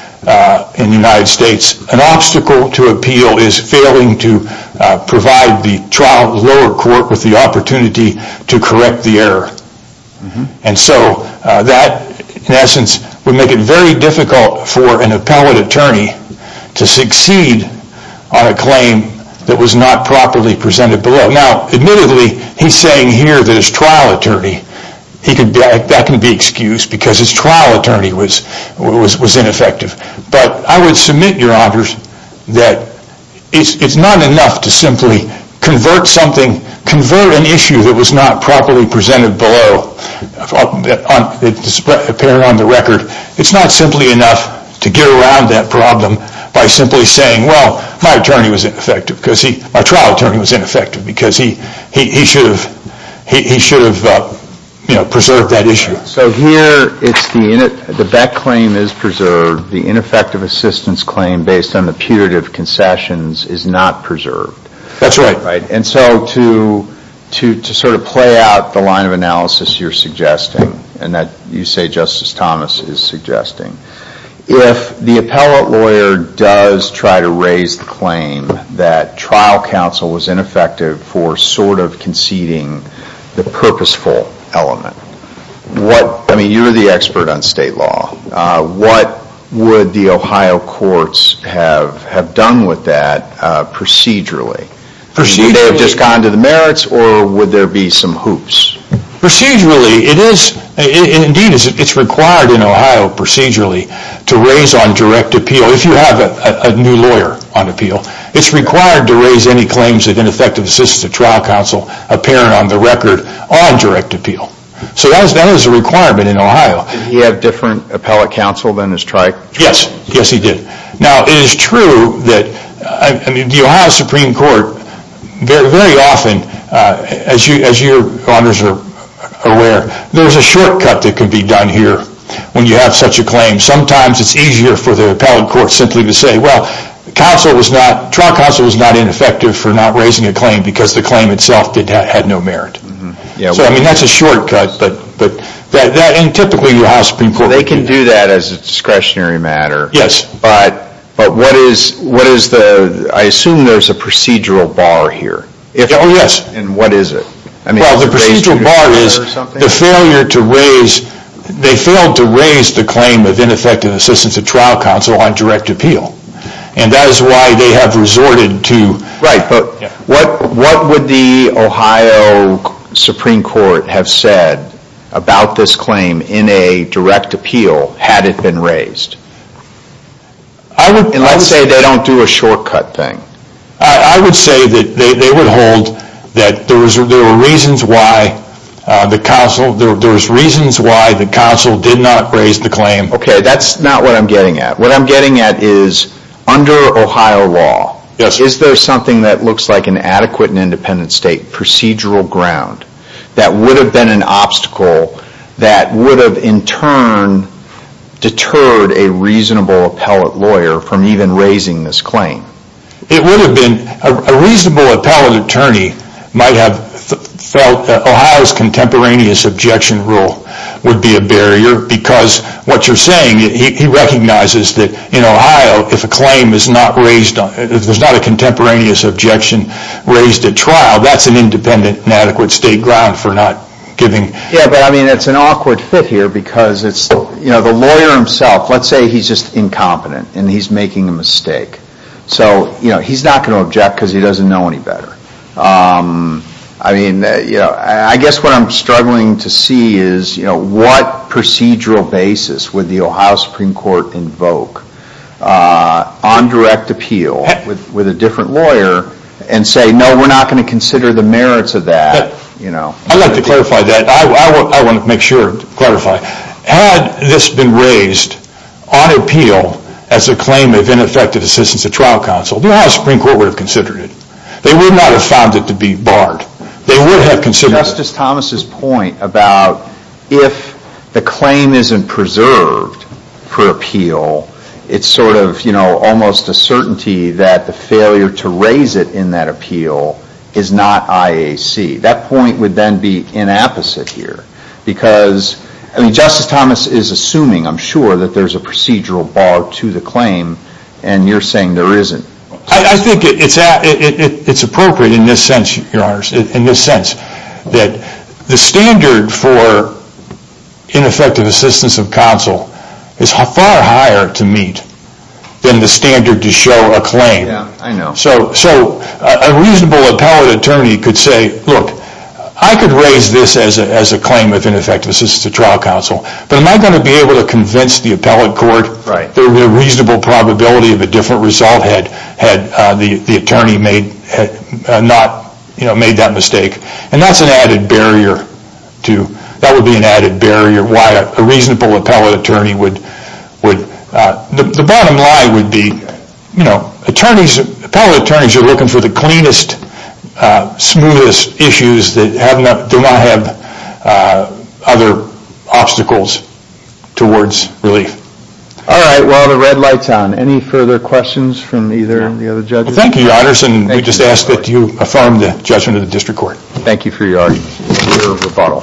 uh, in the United States? An obstacle to appeal is failing to uh, provide the trial lower court with the opportunity to correct the error. Mm-hmm. And so uh, that, in essence, would make it very difficult for an appellate attorney to succeed on a claim that was not properly presented below. Now, admittedly, he's saying here that his trial attorney, he could be, that can be excused because his trial attorney was was was ineffective. But I would submit, Your Honors, that it's it's not enough to simply convert something, convert an issue that was not properly presented below, on, it's apparent on the record. It's not simply enough to get around that problem by simply saying, well, my attorney was ineffective because he, my trial attorney was ineffective because he he, he should have he, he should have uh, you know preserved that issue. So here, it's the the Beck claim is preserved. The ineffective assistance claim based on the putative concessions is not preserved. That's right. Right, and so to to to sort of play out the line of analysis you're suggesting, and that you say Justice Thomas is suggesting, if the appellate lawyer does try to raise the claim that trial counsel was ineffective for sort of conceding the purposeful element, what, I mean, you're the expert on state law. Uh, what would the Ohio courts have, have done with that uh, procedurally? Procedurally? Would they have just gone to the merits, or would there be some hoops? Procedurally, it is Indeed, it's required in Ohio procedurally to raise on direct appeal, if you have a, a new lawyer on appeal, it's required to raise any claims of ineffective assistance to trial counsel apparent on the record on direct appeal. So that is, that is a requirement in Ohio. Did he have different appellate counsel than his trial? Yes, yes he did. Now, it is true that, I, I mean, the Ohio Supreme Court, very, very often, uh, as you, as your honors are aware, there's a shortcut that can be done here when you have such a claim. Sometimes it's easier for the appellate court simply to say, well, counsel was not, trial counsel was not ineffective for not raising a claim because the claim itself did had no merit. Mm-hmm. Yeah, so well, I mean that's a shortcut, but but that that and typically the Ohio Supreme Court they can do that as a discretionary matter. Yes, but but what is what is the? I assume there's a procedural bar here. If, oh yes, and what is it? I mean, well, the procedural bar is the failure to raise, they failed to raise the claim of ineffective assistance to trial counsel on direct appeal. And that is why they have resorted to... Right, but yeah. what what would the Ohio Supreme Court have said about this claim in a direct appeal had it been raised? I would... And let's I would, say they don't do a shortcut thing. I, I would say that they, they would hold that there was there were reasons why uh, the counsel there, there was reasons why the counsel did not raise the claim. Okay, that's not what I'm getting at. What I'm getting at is under Ohio law, yes. is there something that looks like an adequate and independent state procedural ground that would have been an obstacle that would have in turn deterred a reasonable appellate lawyer from even raising this claim? It would have been a, a reasonable appellate attorney might have th- felt that Ohio's contemporaneous objection rule would be a barrier because what you're saying, he, he recognizes that in Ohio, if a claim is not raised, on, if there's not a contemporaneous objection raised at trial, that's an independent and adequate state ground for not giving... Yeah, but I mean, it's an awkward fit here because it's, you know, the lawyer himself, let's say he's just incompetent and he's making a mistake. So, you know, he's not going to object because he doesn't know any better. Um, I mean, uh, you know, I guess what I'm struggling to see is, you know, what procedural basis would the Ohio Supreme Court invoke uh, on direct appeal with, with a different lawyer and say, no, we're not going to consider the merits of that, you know. I'd like to clarify that. I, I, I want to make sure to clarify. Had this been raised on appeal as a claim of ineffective assistance to trial counsel, the Ohio Supreme Court would have considered it. They would not have found it to be barred. They would have considered Justice it. Justice Thomas's point about if the claim isn't preserved for appeal, it's sort of, you know, almost a certainty that the failure to raise it in that appeal is not I A C. That point would then be inapposite here because, I mean, Justice Thomas is assuming, I'm sure, that there's a procedural bar to the claim, and you're saying there isn't. I, I think it, it's a, it, it, it's appropriate in this sense, Your Honors, in this sense, that the standard for ineffective assistance of counsel is far higher to meet than the standard to show a claim. Yeah, I know. So, so a, a reasonable appellate attorney could say, look, I could raise this as a, as a claim of ineffective assistance to trial counsel, but am I going to be able to convince the appellate court right. there was a reasonable probability of a different result had had uh, the the attorney made had, uh, not you know made that mistake? And that's an added barrier to that would be an added barrier why a, a reasonable appellate attorney would would uh, the the bottom line would be you know attorneys appellate attorneys are looking for the cleanest. Uh, smoothest issues that have not, do not have uh, other obstacles towards relief. All right, well, the red light's on. Any further questions from either of the other judges? Well, thank you, Your Honors, and thank we just you, ask that you affirm the judgment of the district court. Thank you for your argument. Your rebuttal.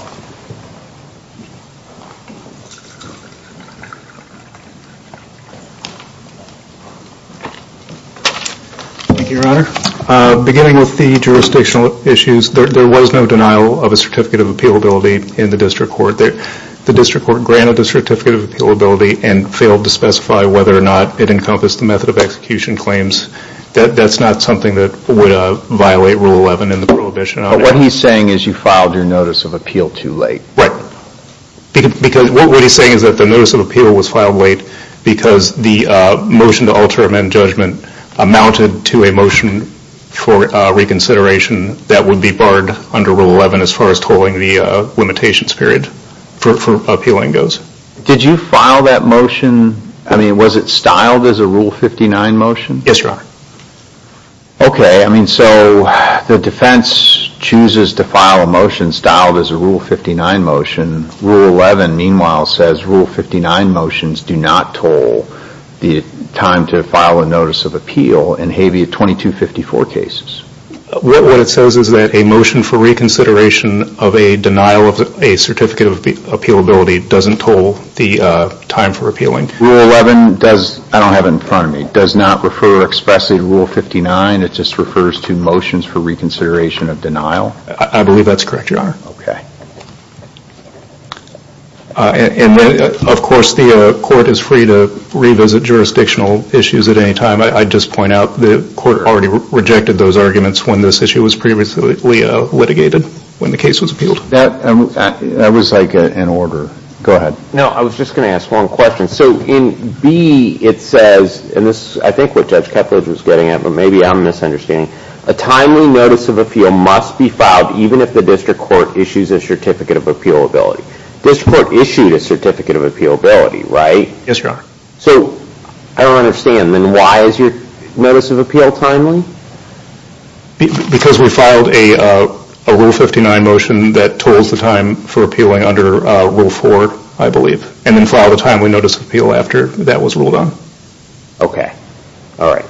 Thank you, Your Honor. Uh, beginning with the jurisdictional issues, there, there was no denial of a certificate of appealability in the district court. There, the district court granted a certificate of appealability and failed to specify whether or not it encompassed the method of execution claims. That, that's not something that would uh, violate Rule eleven in the prohibition on it. But what he's saying is you filed your notice of appeal too late. Right. Because what he's saying is that the notice of appeal was filed late because the uh, motion to alter amend judgment amounted to a motion for uh, reconsideration that would be barred under Rule eleven as far as tolling the uh, limitations period for, for appealing goes. Did you file that motion? I mean, was it styled as a Rule fifty-nine motion? Yes, Your Honor. Okay, I mean, so the defense chooses to file a motion styled as a Rule fifty-nine motion. Rule eleven, meanwhile, says Rule fifty-nine motions do not toll the time to file a notice of appeal in habeas twenty-two fifty-four cases. What, what it says is that a motion for reconsideration of a denial of a certificate of appealability doesn't toll the uh, time for appealing. Rule eleven does, I don't have it in front of me, does not refer expressly to Rule fifty-nine. It just refers to motions for reconsideration of denial. I, I believe that's correct, Your Honor. Okay. Uh, and, and then, uh, of course, the uh, court is free to revisit jurisdictional issues at any time. I, I'd just point out the court already re- rejected those arguments when this issue was previously uh, litigated, when the case was appealed. That, um, that was like a, an order. Go ahead. No, I was just going to ask one question. So in B, it says, and this is, I think, what Judge Kepledge was getting at, but maybe I'm misunderstanding, a timely notice of appeal must be filed even if the district court issues a certificate of appealability. District court issued a certificate of appealability, right? Yes, Your Honor. So I don't understand. Then why is your notice of appeal timely? Be, because we filed a, uh, a Rule fifty-nine motion that tolls the time for appealing under uh, Rule four, I believe, and then filed a timely notice of appeal after that was ruled on. Okay. All right.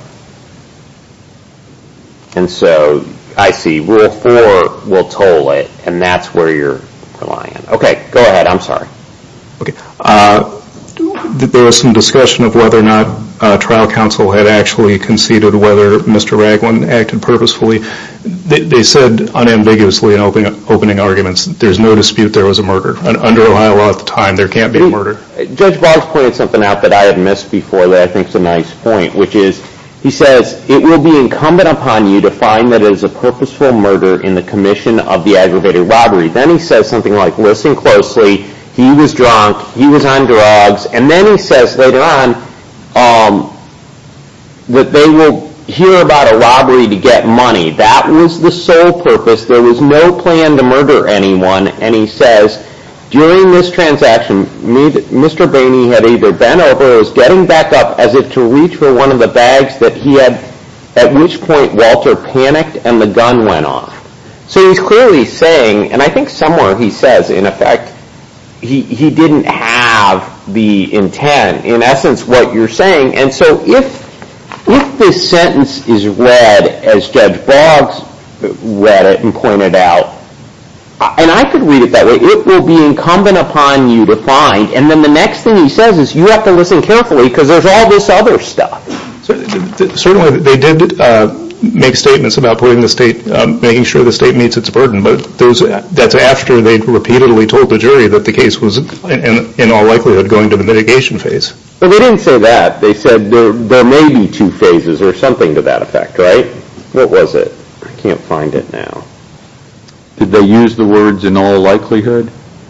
And so I see Rule four will toll it, and that's where you're relying on. Okay, go ahead. I'm sorry. Okay. Uh, there was some discussion of whether or not uh, trial counsel had actually conceded whether Mister Ragland acted purposefully. They, they said unambiguously in opening, opening arguments, there's no dispute there was a murder. Under Ohio law at the time, there can't be a murder. Judge Boggs pointed something out that I had missed before that I think is a nice point, which is he says, it will be incumbent upon you to find that it is a purposeful murder in the commission of the aggravated robbery. Then he says something like, listen closely, he was drunk, he was on drugs, and then he says later on um, that they will hear about a robbery to get money. That was the sole purpose. There was no plan to murder anyone, and he says, during this transaction, Mister Bainey had either bent over or was getting back up as if to reach for one of the bags that he had, at which point Walter panicked and the gun went off. So he's clearly saying, and I think somewhere he says, in effect, he, he didn't have the intent, in essence, what you're saying. And so if, if this sentence is read as Judge Boggs read it and pointed out, and I could read it that way, it will be incumbent upon you to find, and then the next thing he says is you have to listen carefully because there's all this other stuff. Certainly they did uh, make statements about putting the state, um, making sure the state meets its burden, but those, that's after they repeatedly told the jury that the case was, in, in all likelihood, going to the mitigation phase. Well, they didn't say that. They said there, there may be two phases or something to that effect, right? What was it? I can't find it now. Did they use the words in all likelihood?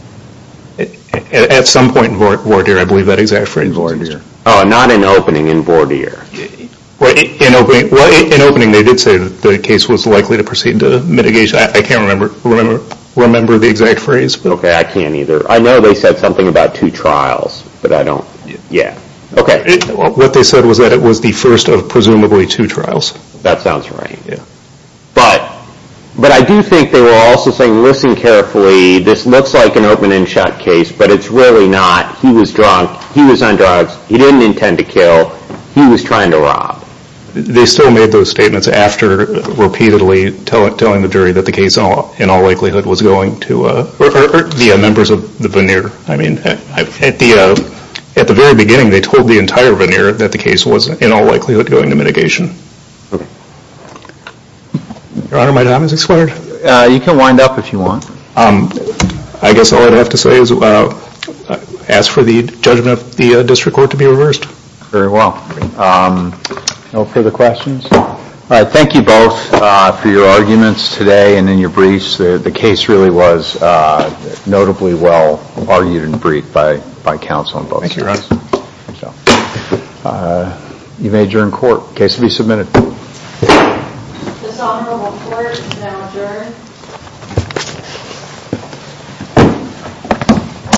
At, at some point in voir dire, I believe that exact phrase. Voir dire. Oh, not in opening, in voir dire. Well, in opening, well, in opening, they did say that the case was likely to proceed to mitigation. I, I can't remember remember remember the exact phrase. But. Okay, I can't either. I know they said something about two trials, but I don't. Yeah. Okay. It, what they said was that it was the first of presumably two trials. That sounds right. Yeah. But. But I do think they were also saying, listen carefully, this looks like an open and shut case, but it's really not. He was drunk. He was on drugs. He didn't intend to kill. He was trying to rob. They still made those statements after repeatedly tell, telling the jury that the case in all, in all likelihood was going to, uh, or, or, or the uh, members of the veneer. I mean, at, at the uh, at the very beginning, they told the entire veneer that the case was in all likelihood going to mitigation. Okay. Your Honor, my time has expired. Uh, you can wind up if you want. Um, I guess all I'd have to say is uh, ask for the judgment of the uh, district court to be reversed. Very well. Um, no further questions? All right, thank you both uh, for your arguments today and in your briefs. The, the case really was uh, notably well argued and briefed by, by counsel on both Thank sides. you, Your Honor. So, uh, you may adjourn court. Case will be submitted. This honorable court is now adjourned.